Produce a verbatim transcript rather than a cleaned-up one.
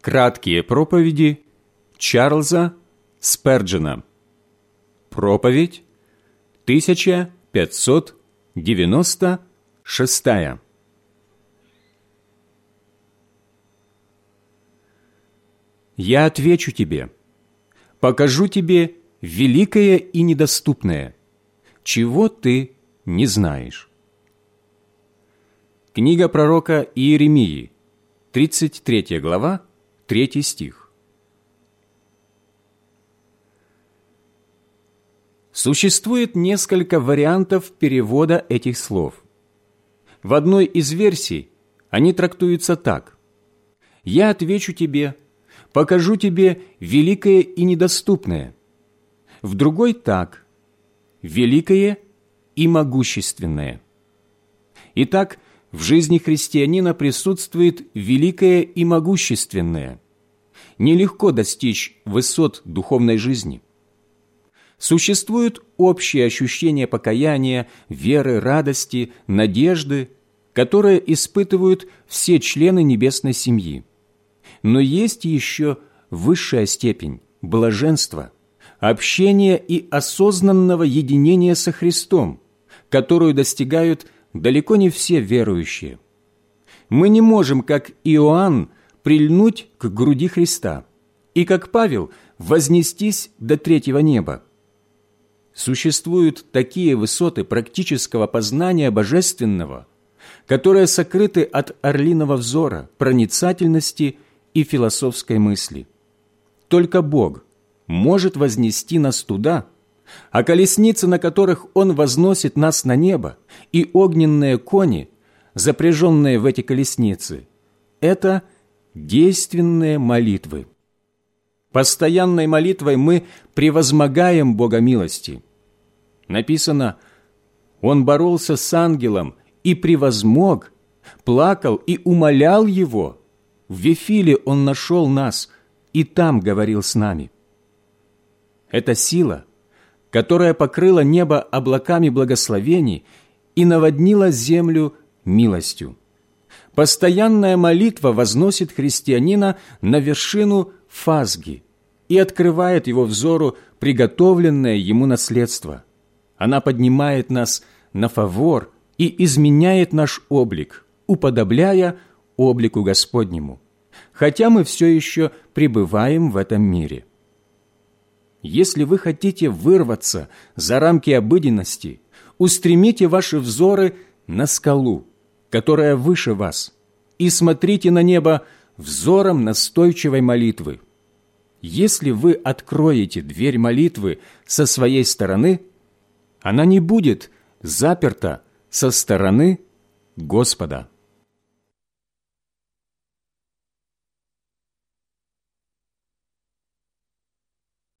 Краткие проповеди Чарльза Сперджена. Проповедь тысяча пятьсот девяносто шестая. «Я отвечу тебе, покажу тебе великое и недоступное, чего ты не знаешь». Книга пророка Иеремии, тридцать третья глава, третий стих. Существует несколько вариантов перевода этих слов. В одной из версий они трактуются так: «Я отвечу тебе, покажу тебе великое и недоступное». В другой так: «Великое и могущественное». Итак, в жизни христианина присутствует великое и могущественное. Нелегко достичь высот духовной жизни. Существуют общие ощущения покаяния, веры, радости, надежды, которые испытывают все члены небесной семьи. Но есть еще высшая степень – блаженства, общения и осознанного единения со Христом, которую достигают далеко не все верующие. Мы не можем, как Иоанн, прильнуть к груди Христа и, как Павел, вознестись до третьего неба. Существуют такие высоты практического познания божественного, которые сокрыты от орлиного взора, проницательности и философской мысли. Только Бог может вознести нас туда, а колесницы, на которых Он возносит нас на небо, и огненные кони, запряженные в эти колесницы, это действенные молитвы. Постоянной молитвой мы превозмогаем Бога милости. Написано: «Он боролся с ангелом и превозмог, плакал и умолял его. В Вифиле Он нашел нас и там говорил с нами». Это сила, которая покрыла небо облаками благословений и наводнила землю милостью. Постоянная молитва возносит христианина на вершину фазги и открывает его взору приготовленное ему наследство. Она поднимает нас на фавор и изменяет наш облик, уподобляя облику Господнему, хотя мы все еще пребываем в этом мире. Если вы хотите вырваться за рамки обыденности, устремите ваши взоры на скалу, которая выше вас, и смотрите на небо взором настойчивой молитвы. Если вы откроете дверь молитвы со своей стороны, она не будет заперта со стороны Господа.